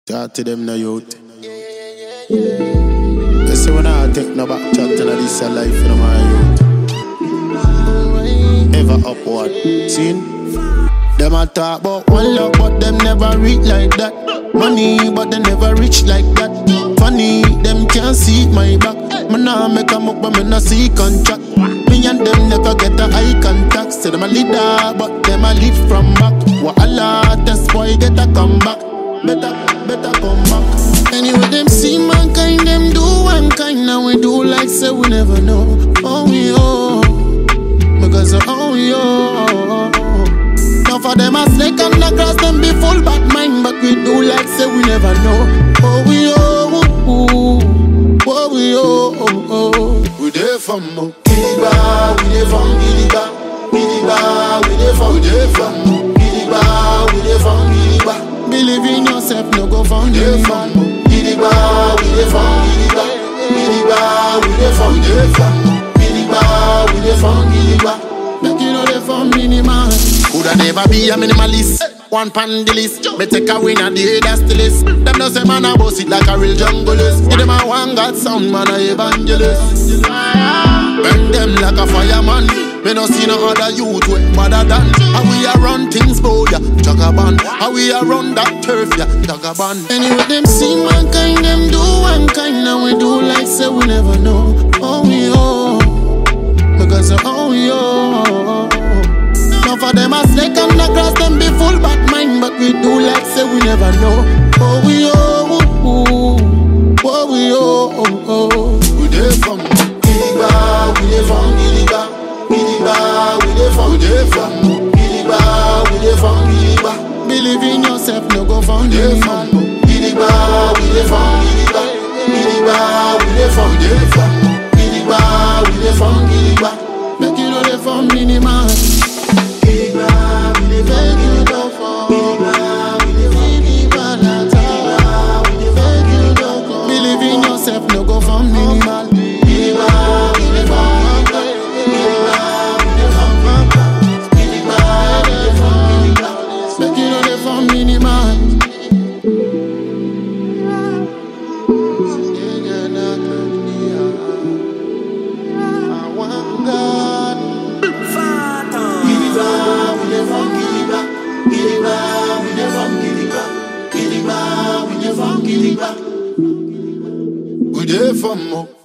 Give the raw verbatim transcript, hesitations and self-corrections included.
Talk to them now, youth. They say when I take no back chat and this a life in my youth. Ever upward, seen? Them a talk about one love, but them never reach like that. Money, but they never reach like that. Funny, them can't see my back. Me nah make a move, but me nah see contract. Me and them never get a eye contact. Say them a leader, but them a lead from back. Wallah, that's why get a comeback. Better, better come back. Anyway, them see mankind, them do one kind. Now we do like say we never know. Oh, we oh, because oh, we oh. Now for them a snake and the grass, them be full bad mind. But we do like say we never know. Oh, we oh, oh, oh, we oh, oh, oh. We there from Gidigba, we there from Gidigba, Gidigba, we there from Gidigba, we there from Gidigba. Believe in yourself, no go from there from Gidigba, we there from Gidigba, Gidigba, we there from Gidigba, Gidigba, we there from Gidigba. Make you know they from minimal. Coulda never be a minimalist. One pan the list. Me take a win at the head, that's the list. Them no say man a boss it like a real junglist. Give them a one God sound, man a evangelist. Burn them like a fireman. Me no see no other youth way madder than. How we a run things boy, yeah, Jagaban. How we a run that turf, yeah, Jagaban. Anyway, them see mankind, them do one kind. Now we do like say we never know. Oh, we oh, because oh, we oh. Now for them a snake and the grass, them be full bad mind. But we do like say we never know. Oh, we oh, oh, oh, we oh, oh, oh. We there from Gidigba, we there from Gidigba. Gidigba, we dey from Gidigba, Gidigba, we dey from Gidigba. Believe in yourself, no go from Gidigba. Gidigba, we dey from Gidigba, Gidigba, we dey from Gidigba, Gidigba, we dey from Gidigba. Make you know they from minimal. Gidigba, we dey make you go for. Gidigba, we dey from Gidigba, Gidigba, we dey make you go for. Believe in yourself, no go from minimal. Gidigba, we dey from we there from more.